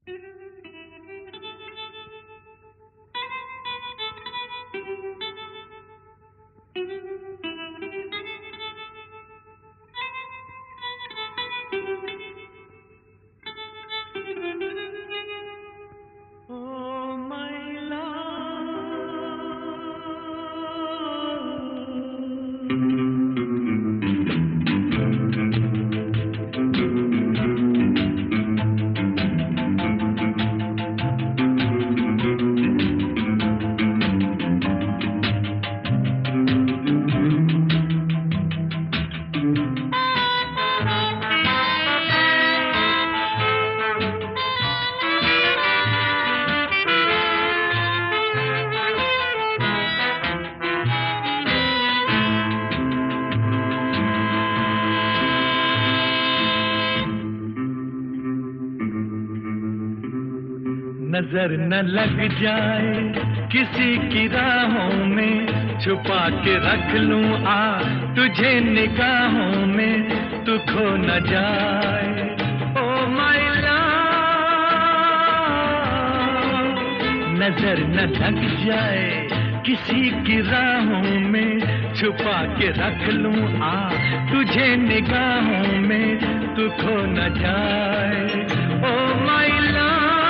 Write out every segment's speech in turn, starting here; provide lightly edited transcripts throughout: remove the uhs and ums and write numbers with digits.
नजर न लग जाए किसी की राहों में, छुपा के रख लूं तुझे निगाहों में, तू खो न जाए। ओ माय लव, नजर न लग जाए किसी की राहों में, छुपा के रख लूं तुझे निगाहों में, तू खो न जाए। ओ माय लव,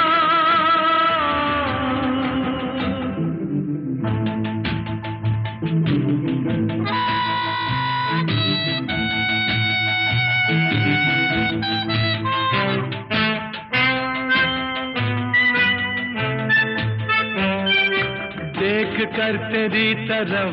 देख कर तेरी तरफ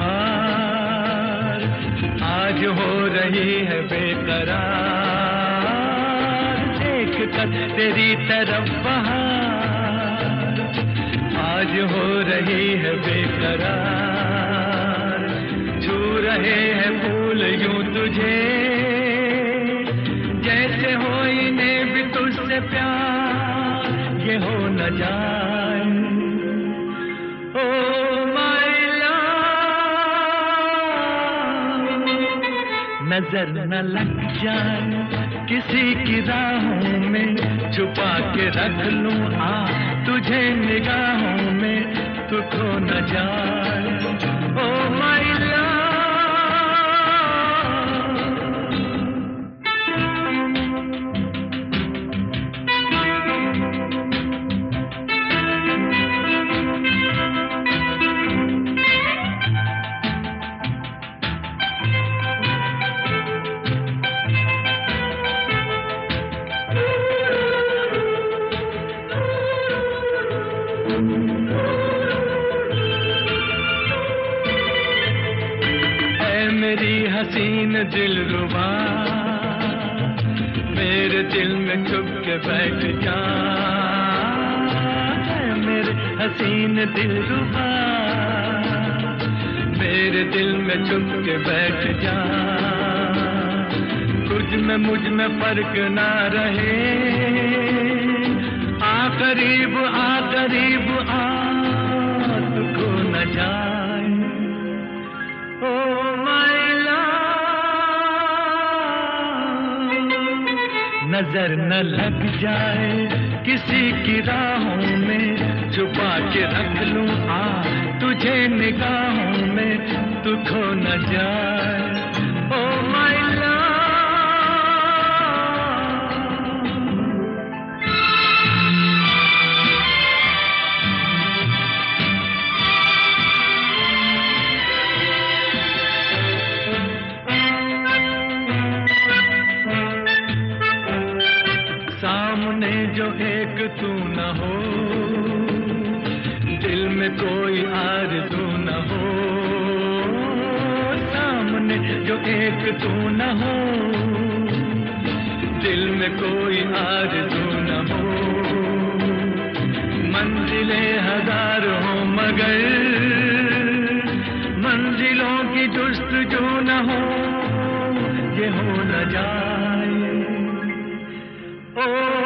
बहार आज हो रही है बेकरार, देख कर तेरी तरफ बहार आज हो रही है बेकरार, छू रहे हैं फूल यूं तुझे जैसे हो इन्हें भी तुझसे प्यार, ये हो न जाए। नजर न लग जाए किसी की राहों में, छुपा के रख लूं तुझे निगाहों में, तू खो न जाए। ओ माय लव, मेरी हसीन दिलरुबा, मेरे दिल में छुप के बैठ जा, मेरे हसीन दिलरुबा, मेरे दिल में छुप के बैठ जा, तुझ में मुझ में फर्क ना रहे, आ करीब तू खो न जाए। ओ माय लव, नजर न लग जाए किसी की राहों में, छुपा के रख लूं तुझे निगाहों में, तू खो न जाए। ओ माय लव, सामने जो एक तू न हो, दिल में कोई आरज़ू न हो, सामने जो एक तू न हो, दिल में कोई आरज़ू न हो, मंजिलें हजार हो मगर मंजिलों की जुस्तजू न हो, ये हो न जाए। ओ